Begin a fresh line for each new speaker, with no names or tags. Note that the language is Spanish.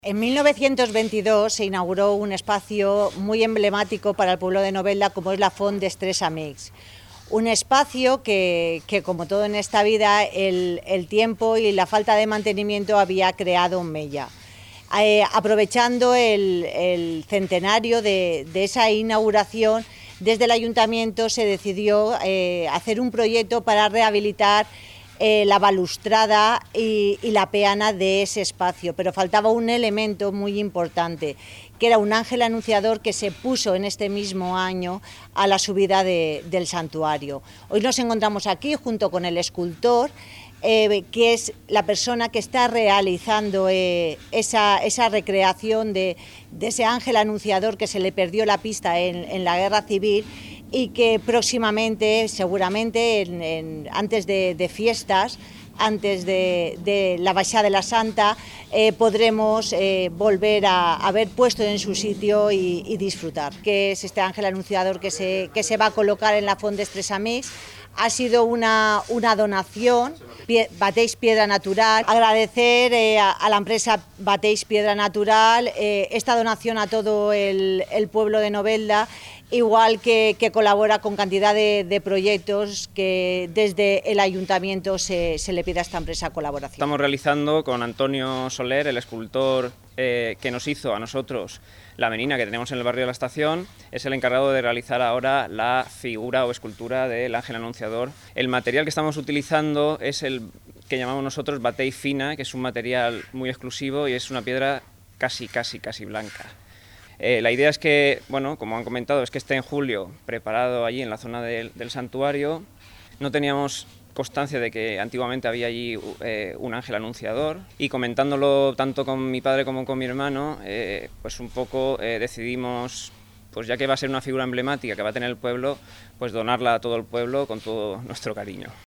En 1922 se inauguró un espacio muy emblemático para el pueblo de Novelda, como es la Font dels Tres Amics. Un espacio que como todo en esta vida, el tiempo y la falta de mantenimiento había creado mella. Aprovechando el centenario de esa inauguración, desde el ayuntamiento se decidió hacer un proyecto para rehabilitar la balustrada y la peana de ese espacio, pero faltaba un elemento muy importante, que era un ángel anunciador que se puso en este mismo año a la subida del santuario. Hoy nos encontramos aquí junto con el escultor, que es la persona que está realizando esa recreación de ese ángel anunciador que se le perdió la pista en la Guerra Civil, y que próximamente, seguramente antes de fiestas, antes de la Baixada de la Santa, podremos volver a ver puesto en su sitio y disfrutar. Que es este ángel anunciador que se va a colocar en la Font dels Tres Amics. Ha sido una donación, Bateix Piedra Natural. Agradecer a la empresa Bateix Piedra Natural esta donación a todo el pueblo de Novelda, igual que colabora con cantidad de proyectos que desde el ayuntamiento se le pide a esta empresa colaboración.
Estamos realizando con Antonio Soler, el escultor que nos hizo a nosotros la menina que tenemos en el barrio de la Estación, es el encargado de realizar ahora la figura o escultura del ángel anunciador. El material que estamos utilizando es el que llamamos nosotros batey fina, que es un material muy exclusivo y es una piedra casi blanca. La idea es que, bueno, como han comentado, es que esté en julio preparado allí en la zona del santuario. No teníamos constancia de que antiguamente había allí un ángel anunciador, y comentándolo tanto con mi padre como con mi hermano, pues un poco decidimos, pues ya que va a ser una figura emblemática que va a tener el pueblo, pues donarla a todo el pueblo con todo nuestro cariño.